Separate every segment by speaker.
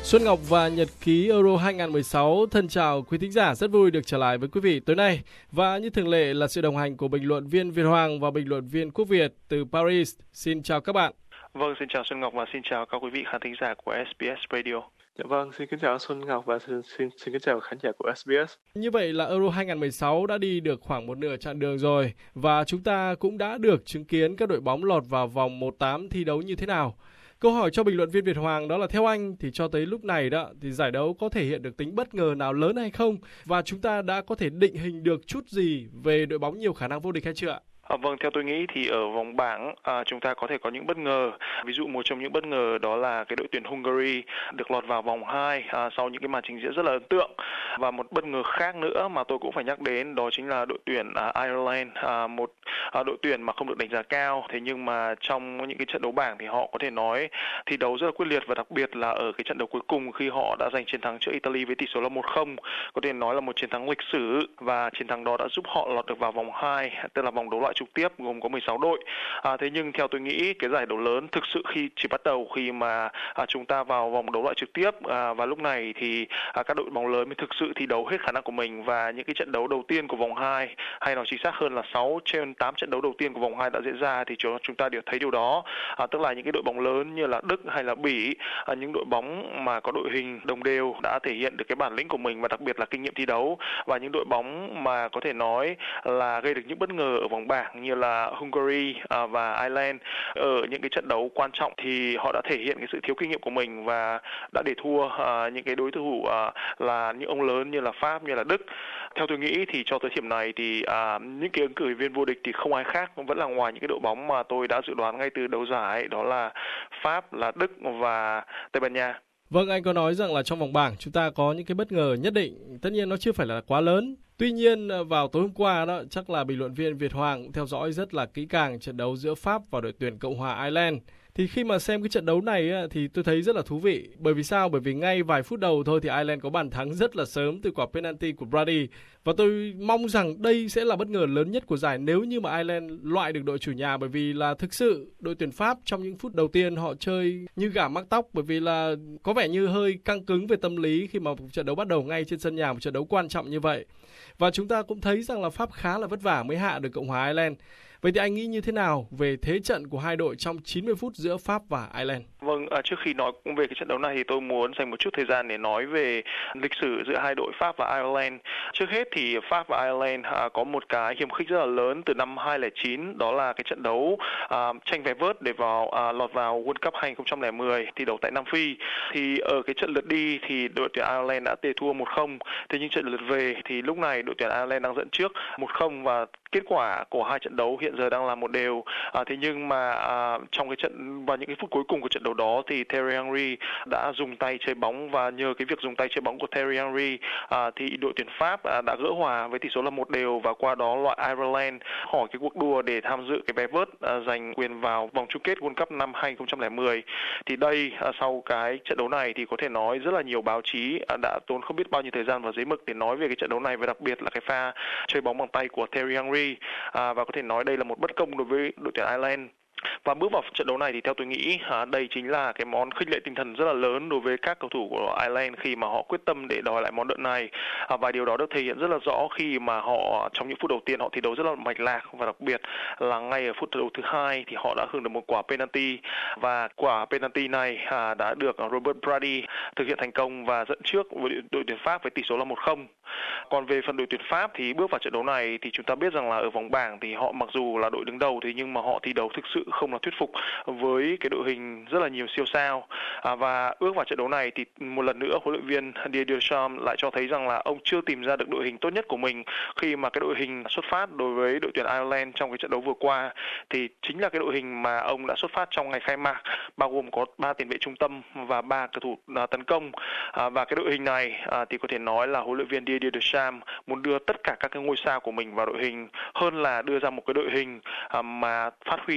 Speaker 1: Xuân Ngọc và Nhật ký Euro 2016 thân chào quý thính giả, rất vui được trở lại với quý vị tối nay. Và như thường lệ là sự đồng hành của bình luận viên Việt Hoàng và bình luận viên Quốc Việt từ Paris. Xin chào các bạn.
Speaker 2: Vâng, xin chào Xuân Ngọc và xin chào các quý vị khán thính giả của SBS Radio.
Speaker 3: Dạ vâng, xin kính chào Xuân Ngọc và xin kính chào khán giả của SBS.
Speaker 1: Như vậy là Euro 2016 đã đi được khoảng một nửa chặng đường rồi và chúng ta cũng đã được chứng kiến các đội bóng lọt vào vòng 1/8 thi đấu như thế nào. Câu hỏi cho bình luận viên Việt Hoàng đó là theo anh thì cho tới lúc này đó thì giải đấu có thể hiện được tính bất ngờ nào lớn hay không? Và chúng ta đã có thể định hình được chút gì về đội bóng nhiều khả năng vô địch hay chưa ạ?
Speaker 2: Vâng, theo tôi nghĩ thì ở vòng bảng chúng ta có thể có những bất ngờ. Ví dụ một trong những bất ngờ đó là cái đội tuyển Hungary được lọt vào vòng 2 sau những cái màn trình diễn rất là ấn tượng. Và một bất ngờ khác nữa mà tôi cũng phải nhắc đến đó chính là đội tuyển Ireland, một đội tuyển mà không được đánh giá cao. Thế nhưng mà trong những cái trận đấu bảng thì họ có thể nói thi đấu rất là quyết liệt và đặc biệt là ở cái trận đấu cuối cùng khi họ đã giành chiến thắng trước Italy với tỷ số là 1-0. Có thể nói là một chiến thắng lịch sử và chiến thắng đó đã giúp họ lọt được vào vòng 2, tức là vòng đấu loại trực tiếp gồm có 16 đội. Thế nhưng theo tôi nghĩ cái giải đấu lớn thực sự chỉ bắt đầu khi mà chúng ta vào vòng đấu loại trực tiếp và lúc này thì các đội bóng lớn mới thực sự thi đấu hết khả năng của mình và những cái trận đấu đầu tiên của vòng 2 hay nói chính xác hơn là 6 trên 8 trận đấu đầu tiên của vòng 2 đã diễn ra thì chúng ta đều thấy điều đó. Tức là những cái đội bóng lớn như là Đức hay là Bỉ, những đội bóng mà có đội hình đồng đều đã thể hiện được cái bản lĩnh của mình và đặc biệt là kinh nghiệm thi đấu, và những đội bóng mà có thể nói là gây được những bất ngờ ở vòng bảng như là Hungary và Ireland ở những cái trận đấu quan trọng thì họ đã thể hiện cái sự thiếu kinh nghiệm của mình và đã để thua những cái đối thủ là những ông lớn như là Pháp, như là Đức. Theo tôi nghĩ thì cho tới điểm này thì những cái ứng cử viên vô địch thì không ai khác vẫn là ngoài những cái đội bóng mà tôi đã dự đoán ngay từ đầu giải, đó là Pháp, là Đức và Tây Ban Nha.
Speaker 1: Vâng, anh có nói rằng là trong vòng bảng chúng ta có những cái bất ngờ nhất định, tất nhiên nó chưa phải là quá lớn. Tuy nhiên vào tối hôm qua đó chắc là bình luận viên Việt Hoàng cũng theo dõi rất là kỹ càng trận đấu giữa Pháp và đội tuyển Cộng hòa Ireland. Thì khi mà xem cái trận đấu này thì tôi thấy rất là thú vị. Bởi vì sao? Bởi vì ngay vài phút đầu thôi thì Ireland có bàn thắng rất là sớm từ quả penalty của Brady. Và tôi mong rằng đây sẽ là bất ngờ lớn nhất của giải nếu như mà Ireland loại được đội chủ nhà. Bởi vì là thực sự đội tuyển Pháp trong những phút đầu tiên họ chơi như gà mắc tóc. Bởi vì là có vẻ như hơi căng cứng về tâm lý khi mà trận đấu bắt đầu ngay trên sân nhà, một trận đấu quan trọng như vậy. Và chúng ta cũng thấy rằng là Pháp khá là vất vả mới hạ được Cộng hòa Ireland. Vậy thì anh nghĩ như thế nào về thế trận của hai đội trong 90 phút giữa Pháp và Ireland?
Speaker 2: Vâng, trước khi nói về cái trận đấu này thì tôi muốn dành một chút thời gian để nói về lịch sử giữa hai đội Pháp và Ireland. Trước hết thì Pháp và Ireland có một cái hiềm khích rất là lớn từ năm 2009, đó là cái trận đấu tranh vé vớt để lọt vào World Cup 2010 thi đấu tại Nam Phi. Thì ở cái trận lượt đi thì đội tuyển Ireland đã tề thua 1-0. Thế nhưng trận lượt về thì lúc này đội tuyển Ireland đang dẫn trước 1-0 và kết quả của hai trận đấu hiện giờ đang là 1-1. Thế nhưng mà trong cái trận và những cái phút cuối cùng của trận đấu đó thì Thierry Henry đã dùng tay chơi bóng, và nhờ cái việc dùng tay chơi bóng của Thierry Henry thì đội tuyển Pháp đã gỡ hòa với tỷ số là 1-1 và qua đó loại Ireland khỏi cái cuộc đua để tham dự cái vé vớt giành quyền vào vòng chung kết World Cup năm 2010. Thì đây sau cái trận đấu này thì có thể nói rất là nhiều báo chí đã tốn không biết bao nhiêu thời gian và giấy mực để nói về cái trận đấu này, và đặc biệt là cái pha chơi bóng bằng tay của Thierry Henry, và có thể nói đây là một bất công đối với đội tuyển Ireland. Và bước vào trận đấu này thì theo tôi nghĩ đây chính là cái món khích lệ tinh thần rất là lớn đối với các cầu thủ của Ireland khi mà họ quyết tâm để đòi lại món nợ này, và điều đó được thể hiện rất là rõ khi mà họ trong những phút đầu tiên họ thi đấu rất là mạch lạc, và đặc biệt là ngay ở phút đấu thứ 2 thì họ đã hưởng được một quả penalty, và quả penalty này đã được Robert Brady thực hiện thành công và dẫn trước với đội tuyển Pháp với tỷ số là 1-0. Còn về phần đội tuyển Pháp thì bước vào trận đấu này thì chúng ta biết rằng là ở vòng bảng thì họ mặc dù là đội đứng đầu thế nhưng mà họ thi đấu thực sự không là thuyết phục với cái đội hình rất là nhiều siêu sao, và bước vào trận đấu này thì một lần nữa huấn luyện viên Didier Deschamps lại cho thấy rằng là ông chưa tìm ra được đội hình tốt nhất của mình, khi mà cái đội hình xuất phát đối với đội tuyển Ireland trong cái trận đấu vừa qua thì chính là cái đội hình mà ông đã xuất phát trong ngày khai mạc, bao gồm có 3 tiền vệ trung tâm và 3 cầu thủ tấn công, và cái đội hình này thì có thể nói là huấn luyện viên Didier Deschamps muốn đưa tất cả các cái ngôi sao của mình vào đội hình hơn là đưa ra một cái đội hình mà phát huy được hết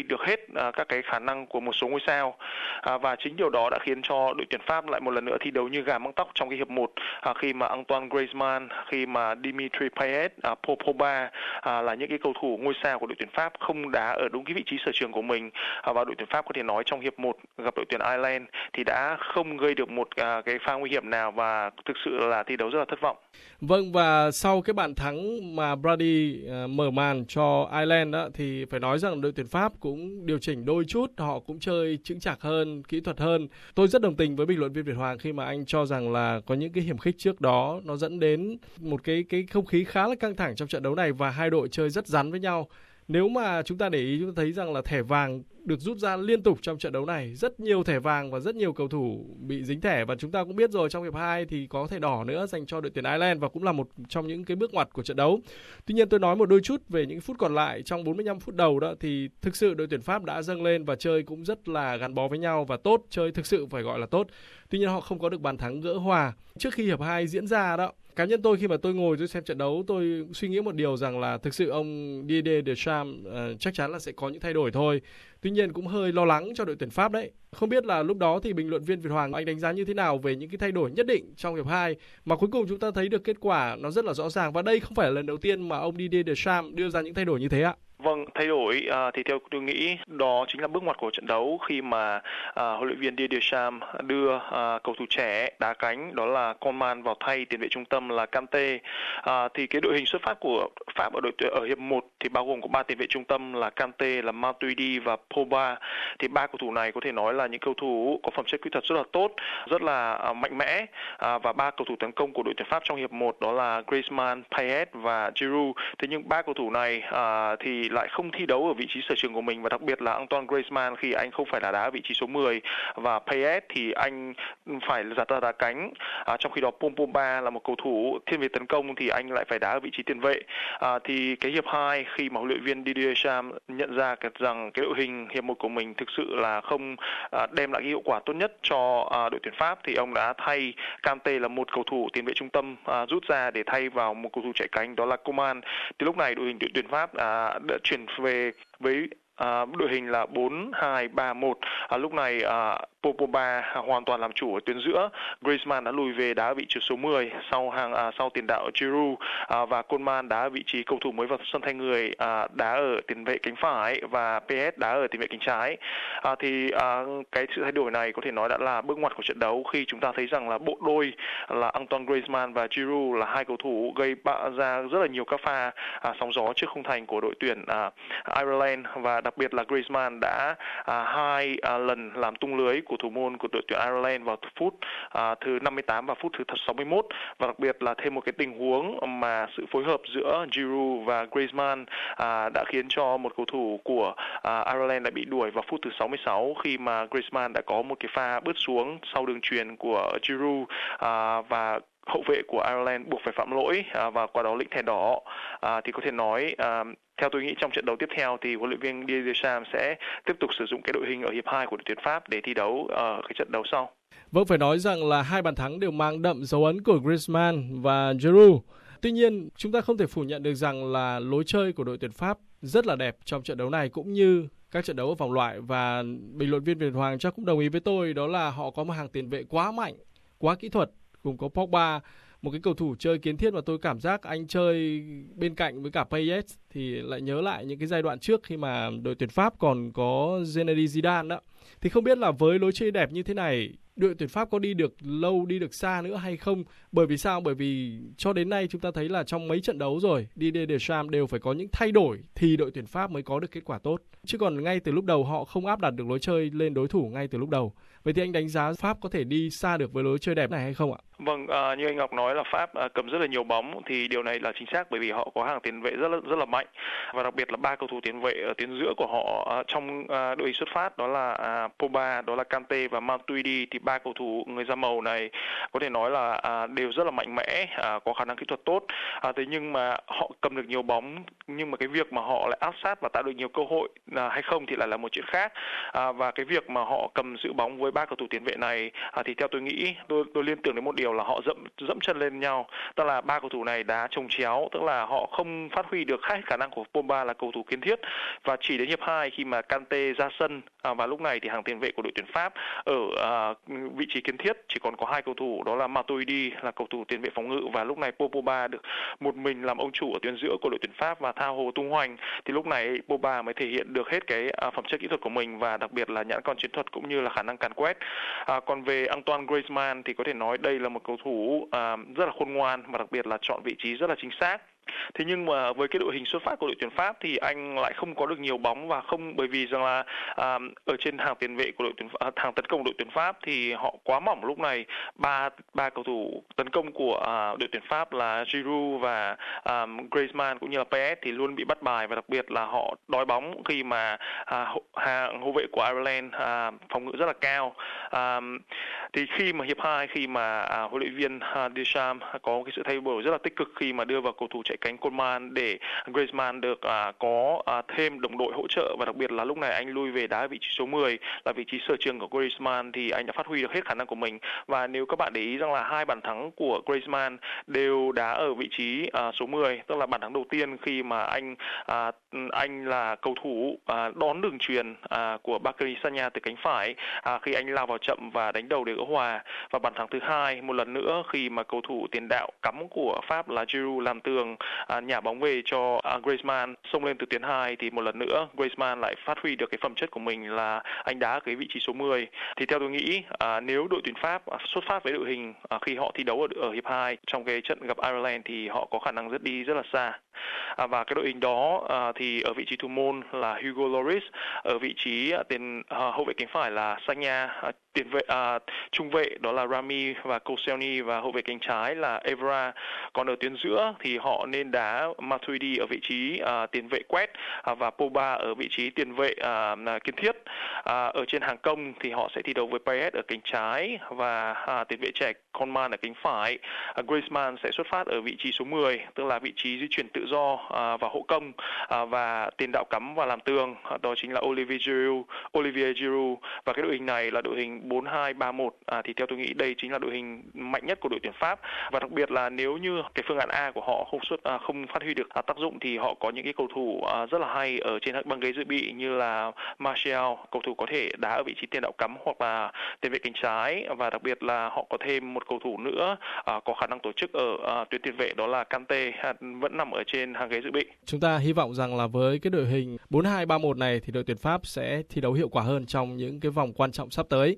Speaker 2: các cái khả năng của một số ngôi sao, và chính điều đó đã khiến cho đội tuyển Pháp lại một lần nữa thi đấu như gà măng tóc trong cái hiệp 1, khi mà Antoine Griezmann, khi mà Dimitri Payet, Paul Pogba là những cái cầu thủ ngôi sao của đội tuyển Pháp không đá ở đúng cái vị trí sở trường của mình, và đội tuyển Pháp có thể nói trong hiệp 1 gặp đội tuyển Ireland thì đã không gây được một cái pha nguy hiểm nào và thực sự là thi đấu rất là thất vọng.
Speaker 1: Vâng, và sau cái bàn thắng mà Brady mở màn cho Ireland đó, thì phải nói rằng đội tuyển Pháp cũng điều chỉnh đôi chút, họ cũng chơi chững chạc hơn, kỹ thuật hơn. Tôi rất đồng tình với bình luận viên Việt Hoàng khi mà anh cho rằng là có những cái hiểm khích trước đó nó dẫn đến một cái không khí khá là căng thẳng trong trận đấu này và hai đội chơi rất rắn với nhau. Nếu mà chúng ta để ý, chúng ta thấy rằng là thẻ vàng được rút ra liên tục trong trận đấu này, rất nhiều thẻ vàng và rất nhiều cầu thủ bị dính thẻ, và chúng ta cũng biết rồi trong hiệp 2 thì có thẻ đỏ nữa dành cho đội tuyển Ireland và cũng là một trong những cái bước ngoặt của trận đấu. Tuy nhiên tôi nói một đôi chút về những phút còn lại trong 45 phút đầu đó thì thực sự đội tuyển Pháp đã dâng lên và chơi cũng rất là gắn bó với nhau và tốt, chơi thực sự phải gọi là tốt. Tuy nhiên họ không có được bàn thắng gỡ hòa. Trước khi hiệp 2 diễn ra đó, cá nhân tôi khi mà tôi ngồi tôi xem trận đấu, tôi suy nghĩ một điều rằng là thực sự ông Didier Deschamps chắc chắn là sẽ có những thay đổi thôi. Tuy nhiên cũng hơi lo lắng cho đội tuyển Pháp đấy. Không biết là lúc đó thì bình luận viên Việt Hoàng anh đánh giá như thế nào về những cái thay đổi nhất định trong hiệp 2 mà cuối cùng chúng ta thấy được kết quả nó rất là rõ ràng, và đây không phải là lần đầu tiên mà ông Didier Deschamps đưa ra những thay đổi như thế ạ.
Speaker 2: Vâng, thay đổi thì theo tôi nghĩ đó chính là bước ngoặt của trận đấu khi mà huấn luyện viên Didier Deschamps đưa cầu thủ trẻ đá cánh đó là Coman vào thay tiền vệ trung tâm là Kante. Thì cái đội hình xuất phát của Pháp ở hiệp 1 thì bao gồm có 3 tiền vệ trung tâm là Kante, là Matuidi và Pogba. Thì 3 cầu thủ này có thể nói là những cầu thủ có phẩm chất kỹ thuật rất là tốt, rất là mạnh mẽ, và 3 cầu thủ tấn công của đội tuyển Pháp trong hiệp 1 đó là Griezmann, Payet và Giroud. Thế nhưng 3 cầu thủ này thì lại không thi đấu ở vị trí sở trường của mình, và đặc biệt là Antoine Griezmann khi anh không phải là đá ở vị trí số 10 và Payet thì anh phải giả ra đá cánh, trong khi đó Paul Pogba là một cầu thủ thiên về tấn công thì anh lại phải đá ở vị trí tiền vệ. Thì cái hiệp 2 khi mà huấn luyện viên Didier Deschamps nhận ra rằng cái đội hình hiệp 1 của mình thực sự là không đem lại cái hiệu quả tốt nhất cho đội tuyển Pháp thì ông đã thay Kante là một cầu thủ tiền vệ trung tâm rút ra để thay vào một cầu thủ chạy cánh đó là Coman. Thì lúc này đội hình đội tuyển Pháp đã chuyển về với đội hình là 4-2-3-1. Lúc này Paul Pogba hoàn toàn làm chủ ở tuyến giữa, Griezmann đã lùi về đá ở vị trí số 10 sau tiền đạo Giroud, và Coman đá ở vị trí cầu thủ mới vào sân thay người, đá ở tiền vệ cánh phải, và PS đá ở tiền vệ cánh trái. Thì cái sự thay đổi này có thể nói đã là bước ngoặt của trận đấu khi chúng ta thấy rằng là bộ đôi là Antoine Griezmann và Giroud là hai cầu thủ gây ra rất là nhiều các pha sóng gió trước khung thành của đội tuyển Ireland, và đặc biệt là Griezmann đã 2 lần làm tung lưới của thủ môn của đội tuyển Ireland vào phút thứ 58 và phút thứ 61, và đặc biệt là thêm một cái tình huống mà sự phối hợp giữa Giroud và Griezmann đã khiến cho một cầu thủ của Ireland đã bị đuổi vào phút thứ 66 khi mà Griezmann đã có một cái pha bứt xuống sau đường chuyền của Giroud, và hậu vệ của Ireland buộc phải phạm lỗi và qua đó lĩnh thẻ đỏ. Thì có thể nói theo tôi nghĩ trong trận đấu tiếp theo thì huấn luyện viên Didier Deschamps sẽ tiếp tục sử dụng cái đội hình ở hiệp 2 của đội tuyển Pháp để thi đấu ở cái trận đấu sau.
Speaker 1: Vâng, phải nói rằng là hai bàn thắng đều mang đậm dấu ấn của Griezmann và Giroud. Tuy nhiên, chúng ta không thể phủ nhận được rằng là lối chơi của đội tuyển Pháp rất là đẹp trong trận đấu này cũng như các trận đấu ở vòng loại, và bình luận viên Việt Hoàng chắc cũng đồng ý với tôi, đó là họ có một hàng tiền vệ quá mạnh, quá kỹ thuật, cùng có Pogba, một cái cầu thủ chơi kiến thiết mà tôi cảm giác anh chơi bên cạnh với cả Payet thì lại nhớ lại những cái giai đoạn trước khi mà đội tuyển Pháp còn có Zinedine Zidane đó. Thì không biết là với lối chơi đẹp như thế này, đội tuyển Pháp có đi được lâu, đi được xa nữa hay không? Bởi vì sao? Bởi vì cho đến nay chúng ta thấy là trong mấy trận đấu rồi, Didier Deschamps đều phải có những thay đổi thì đội tuyển Pháp mới có được kết quả tốt. Chứ còn ngay từ lúc đầu họ không áp đặt được lối chơi lên đối thủ ngay từ lúc đầu. Vậy thì anh đánh giá Pháp có thể đi xa được với lối chơi đẹp này hay không ạ?
Speaker 2: Vâng, như anh Ngọc nói là Pháp cầm rất là nhiều bóng thì điều này là chính xác bởi vì họ có hàng tiền vệ rất là mạnh, và đặc biệt là 3 cầu thủ tiền vệ ở tuyến giữa của họ trong đội hình xuất phát đó là Pogba, đó là Kante và Matuidi. Thì 3 cầu thủ người da màu này có thể nói là đều rất là mạnh mẽ, có khả năng kỹ thuật tốt. Thế nhưng mà họ cầm được nhiều bóng, nhưng mà cái việc mà họ lại áp sát và tạo được nhiều cơ hội hay không thì lại là một chuyện khác. Và cái việc mà họ cầm giữ bóng với ba cầu thủ tiền vệ này thì theo tôi nghĩ tôi liên tưởng đến một điều là họ dẫm chân lên nhau, tức là ba cầu thủ này đá chồng chéo, tức là họ không phát huy được hết khả năng của Pogba là cầu thủ kiến thiết, và chỉ đến hiệp 2 khi mà Kante ra sân và lúc này thì hàng tiền vệ của đội tuyển Pháp ở vị trí kiến thiết chỉ còn có hai cầu thủ, đó là Matuidi là cầu thủ tiền vệ phòng ngự, và lúc này Pogba được một mình làm ông chủ ở tuyến giữa của đội tuyển Pháp và tha hồ tung hoành, thì lúc này Pogba mới thể hiện được hết cái phẩm chất kỹ thuật của mình và đặc biệt là nhãn con chiến thuật cũng như là khả năng càn quét. Còn về Antoine Griezmann thì có thể nói đây là một cầu thủ rất là khôn ngoan và đặc biệt là chọn vị trí rất là chính xác. Thế nhưng mà với cái đội hình xuất phát của đội tuyển Pháp thì anh lại không có được nhiều bóng, và không bởi vì rằng là ở trên hàng tiền vệ của đội tuyển hàng tấn công của đội tuyển Pháp thì họ quá mỏng. Lúc này ba cầu thủ tấn công của đội tuyển Pháp là Giroud và Griezmann cũng như là Payet thì luôn bị bắt bài, và đặc biệt là họ đói bóng khi mà hàng hậu vệ của Ireland phòng ngự rất là cao. Thì khi mà hiệp 2 khi mà huấn luyện viên Deschamps có cái sự thay đổi rất là tích cực khi mà đưa vào cầu thủ chạy cánh Coman để Griezmann được có thêm đồng đội hỗ trợ, và đặc biệt là lúc này anh lui về đá ở vị trí số 10 là vị trí sở trường của Griezmann, thì anh đã phát huy được hết khả năng của mình. Và nếu các bạn để ý rằng là hai bàn thắng của Griezmann đều đá ở vị trí số 10, tức là bàn thắng đầu tiên khi mà anh là cầu thủ đón đường chuyền của Bacary Sagna từ cánh phải khi anh lao vào chậm và đánh đầu để gỡ hòa, và bàn thắng thứ hai một lần nữa khi mà cầu thủ tiền đạo cắm của Pháp là Giroud làm tường nhả bóng về cho Griezmann xông lên từ tuyến 2, thì một lần nữa Griezmann lại phát huy được cái phẩm chất của mình là anh đá ở cái vị trí số 10. Thì theo tôi nghĩ nếu đội tuyển Pháp xuất phát với đội hình khi họ thi đấu ở hiệp 2 trong cái trận gặp Ireland thì họ có khả năng đi rất là xa. Và cái đội hình đó thì ở vị trí thủ môn là Hugo Lloris, ở vị trí hậu vệ cánh phải là Sagna, tiền vệ trung vệ đó là Rami và Koscielny, và hậu vệ cánh trái là Evra. Còn ở tuyến giữa thì họ nên đá Matuidi ở vị trí tiền vệ quét và Pogba ở vị trí tiền vệ kiến thiết. Ở trên hàng công thì họ sẽ thi đấu với Payet ở cánh trái và tiền vệ trẻ Coman ở cánh phải. Griezmann sẽ xuất phát ở vị trí số 10, tức là vị trí di chuyển tự do và hậu công, và tiền đạo cắm và làm tường đó chính là Olivier Giroud. Và cái đội hình này là đội hình 4-2-3-1, thì theo tôi nghĩ đây chính là đội hình mạnh nhất của đội tuyển Pháp. Và đặc biệt là nếu như cái phương án A của họ không phát huy được tác dụng thì họ có những cái cầu thủ rất là hay ở trên băng ghế dự bị như là Martial, cầu thủ có thể đá ở vị trí tiền đạo cắm hoặc là tiền vệ cánh trái, và đặc biệt là họ có thêm một cầu thủ nữa có khả năng tổ chức ở tuyến tiền vệ đó là Kante, vẫn nằm ở trên hàng ghế dự bị.
Speaker 1: Chúng ta hy vọng rằng là với cái đội hình 4-2-3-1 này thì đội tuyển Pháp sẽ thi đấu hiệu quả hơn trong những cái vòng quan trọng sắp tới.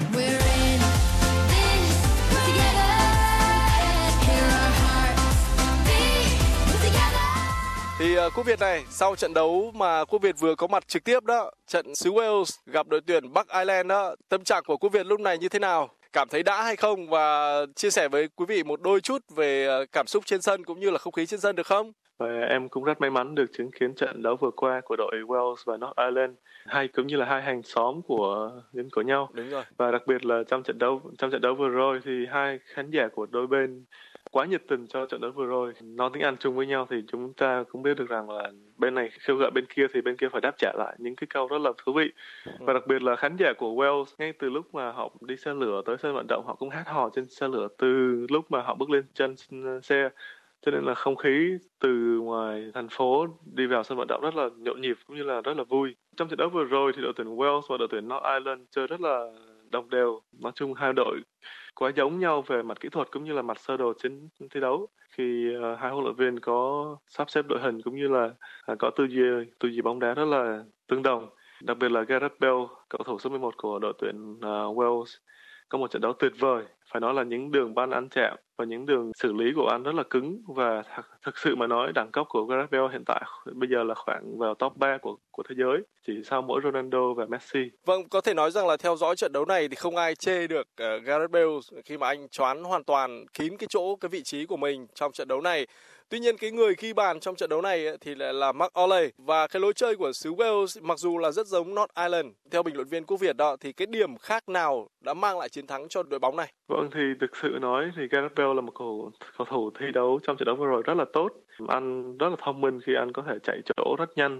Speaker 1: Thì quốc Việt này, sau trận đấu mà quốc Việt vừa có mặt trực tiếp đó, trận xứ Wales gặp đội tuyển Bắc Ireland đó, tâm trạng của quốc Việt lúc này như thế nào? Cảm thấy đã hay không? Và chia sẻ với quý vị một đôi chút về cảm xúc trên sân cũng như là không khí trên sân được không?
Speaker 3: Và em cũng rất may mắn được chứng kiến trận đấu vừa qua của đội Wales và North Ireland, cũng như là hai hàng xóm của nhau.
Speaker 1: Đúng rồi.
Speaker 3: Và đặc biệt là trong trận đấu vừa rồi thì hai khán giả của đôi bên quá nhiệt tình cho trận đấu vừa rồi. Nói tiếng Anh chung với nhau thì chúng ta cũng biết được rằng là bên này kêu gọi bên kia thì bên kia phải đáp trả lại những cái câu rất là thú vị. Và đặc biệt là khán giả của Wales, ngay từ lúc mà họ đi xe lửa tới sân vận động, họ cũng hát hò trên xe lửa từ lúc mà họ bước lên trên xe. Cho nên là không khí từ ngoài thành phố đi vào sân vận động rất là nhộn nhịp cũng như là rất là vui. Trong trận đấu vừa rồi thì đội tuyển Wales và đội tuyển North Ireland chơi rất là đồng đều. Nói chung hai đội quá giống nhau về mặt kỹ thuật cũng như là mặt sơ đồ trên thi đấu. Khi hai huấn luyện viên có sắp xếp đội hình cũng như là có tư duy bóng đá rất là tương đồng. Đặc biệt là Gareth Bale, cầu thủ số 11 của đội tuyển Wales, có một trận đấu tuyệt vời. Phải nói là những đường banh ăn chạm và những đường xử lý của anh rất là cứng, và thực sự mà nói đẳng cấp của Gareth Bale hiện tại bây giờ là khoảng vào top 3 của thế giới, chỉ sau mỗi Ronaldo và Messi.
Speaker 1: Vâng, có thể nói rằng là theo dõi trận đấu này thì không ai chê được Gareth Bale khi mà anh choán hoàn toàn kín cái vị trí của mình trong trận đấu này. Tuy nhiên cái người ghi bàn trong trận đấu này thì lại là Mark Oley, và cái lối chơi của xứ Wales mặc dù là rất giống North Ireland, theo bình luận viên quốc Việt đó, thì cái điểm khác nào đã mang lại chiến thắng cho đội bóng này?
Speaker 3: Vâng, thì thực sự nói thì Gareth Bale là một cầu thủ thi đấu trong trận đấu vừa rồi rất là tốt. Anh rất là thông minh khi anh có thể chạy chỗ rất nhanh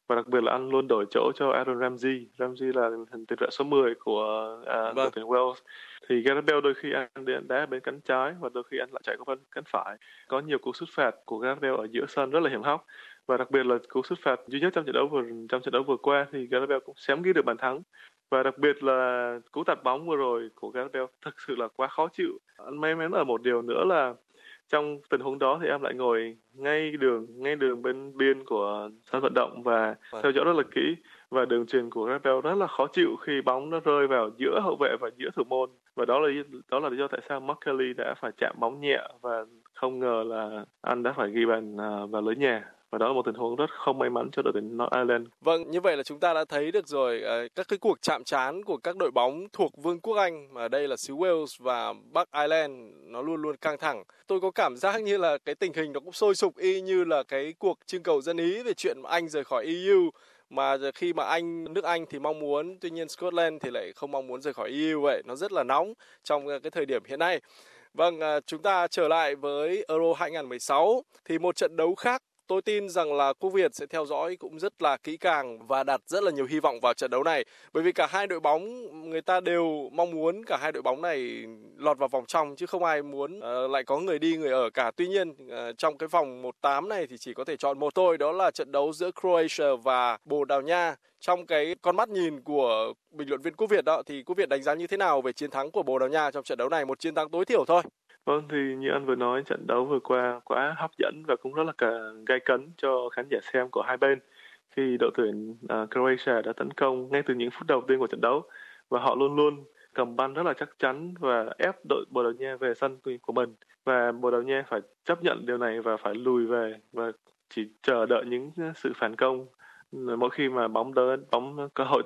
Speaker 3: và đặc biệt là anh luôn đổi chỗ cho Aaron Ramsey. Ramsey là tiền vệ số 10 của đội tuyển Wales. Thì Gareth Bale đôi khi anh đá bên cánh trái và đôi khi anh lại chạy qua bên cánh phải. Có nhiều cú sút phạt của Gareth Bale ở giữa sân rất là hiểm hóc, và đặc biệt là cú sút phạt duy nhất trong trận đấu vừa qua thì Gareth Bale cũng xém ghi được bàn thắng. Và đặc biệt là cú tạt bóng vừa rồi của Gareth Bale thực sự là quá khó chịu. Anh may mắn ở một điều nữa là trong tình huống đó thì em lại ngồi ngay đường bên biên của sân vận động và theo dõi rất là kỹ, và đường chuyền của Gareth Bale rất là khó chịu khi bóng nó rơi vào giữa hậu vệ và giữa thủ môn, và đó là lý do tại sao Mark Kelly đã phải chạm bóng nhẹ và không ngờ là anh đã phải ghi bàn vào lưới nhà. Và đó là một tình huống rất không may mắn cho đội tuyển North Ireland.
Speaker 1: Vâng, như vậy là chúng ta đã thấy được rồi các cái cuộc chạm trán của các đội bóng thuộc Vương quốc Anh, mà đây là xứ Wales và Bắc Ireland, nó luôn luôn căng thẳng. Tôi có cảm giác như là cái tình hình nó cũng sôi sục y như là cái cuộc trưng cầu dân Ý về chuyện Anh rời khỏi EU. Mà khi mà nước Anh thì mong muốn, tuy nhiên Scotland thì lại không mong muốn rời khỏi EU vậy. Nó rất là nóng trong cái thời điểm hiện nay. Vâng, chúng ta trở lại với Euro 2016 thì một trận đấu khác. Tôi tin rằng là Quốc Việt sẽ theo dõi cũng rất là kỹ càng và đặt rất là nhiều hy vọng vào trận đấu này. Bởi vì cả hai đội bóng, người ta đều mong muốn cả hai đội bóng này lọt vào vòng trong, chứ không ai muốn lại có người đi người ở cả. Tuy nhiên, trong cái vòng 1/8 này thì chỉ có thể chọn một thôi, đó là trận đấu giữa Croatia và Bồ Đào Nha. Trong cái con mắt nhìn của bình luận viên Quốc Việt đó, thì Quốc Việt đánh giá như thế nào về chiến thắng của Bồ Đào Nha trong trận đấu này? Một chiến thắng tối thiểu thôi.
Speaker 3: Vâng, thì như anh vừa nói, trận đấu vừa qua quá hấp dẫn và cũng rất là gay cấn cho khán giả xem của hai bên, khi đội tuyển Croatia đã tấn công ngay từ những phút đầu tiên của trận đấu, và họ luôn luôn cầm banh rất là chắc chắn và ép đội Bồ Đào Nha về sân của mình, và Bồ Đào Nha phải chấp nhận điều này và phải lùi về và chỉ chờ đợi những sự phản công. Mỗi khi mà bóng cơ hội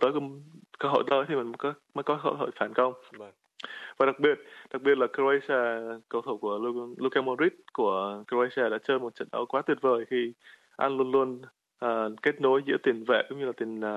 Speaker 3: tới thì mình mới có cơ hội phản công. Và đặc biệt là Croatia, cầu thủ của Luka Modric của Croatia đã chơi một trận đấu quá tuyệt vời, khi anh luôn luôn kết nối giữa tiền vệ cũng như là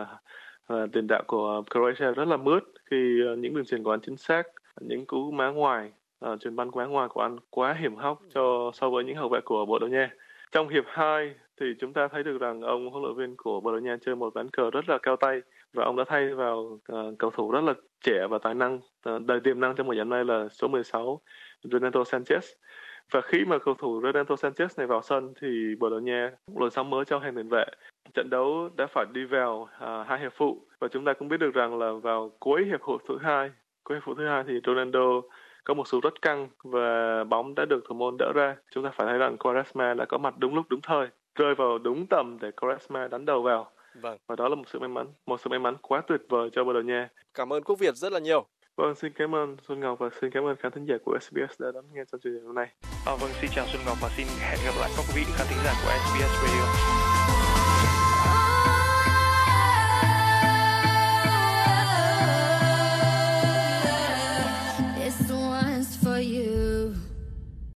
Speaker 3: tiền đạo của Croatia rất là mướt, khi những đường chuyền của anh chính xác, những cú má ngoài, chuyền banh má ngoài của anh quá hiểm hóc so với những hậu vệ của Bồ Đào Nha. Trong hiệp 2 thì chúng ta thấy được rằng ông huấn luyện viên của Bồ Đào Nha chơi một ván cờ rất là cao tay, và ông đã thay vào cầu thủ rất là trẻ và tài năng, đầy tiềm năng trong mùa giải này là số 16 Renato Sanchez. Và khi mà cầu thủ Renato Sanchez này vào sân thì Bồ Đào Nha lối sóng mới trong hàng tiền vệ. Trận đấu đã phải đi vào 2 hiệp phụ, và chúng ta cũng biết được rằng là vào cuối hiệp phụ thứ hai thì Ronaldo có một sút rất căng và bóng đã được thủ môn đỡ ra. Chúng ta phải thấy rằng Quaresma đã có mặt đúng lúc đúng thời, rơi vào đúng tầm để Quaresma đánh đầu vào.
Speaker 1: Vâng.
Speaker 3: Và đó là một sự may mắn quá tuyệt vời cho Bồ Đào Nha.
Speaker 1: Cảm ơn Quốc Việt rất là nhiều.
Speaker 3: Vâng, xin cảm ơn Xuân Ngọc và xin cảm ơn khán thính giả của SBS đã đón nghe trong chương trình hôm nay.
Speaker 2: Vâng, xin chào Xuân Ngọc và xin hẹn gặp lại các quý vị khán thính giả của SBS Radio.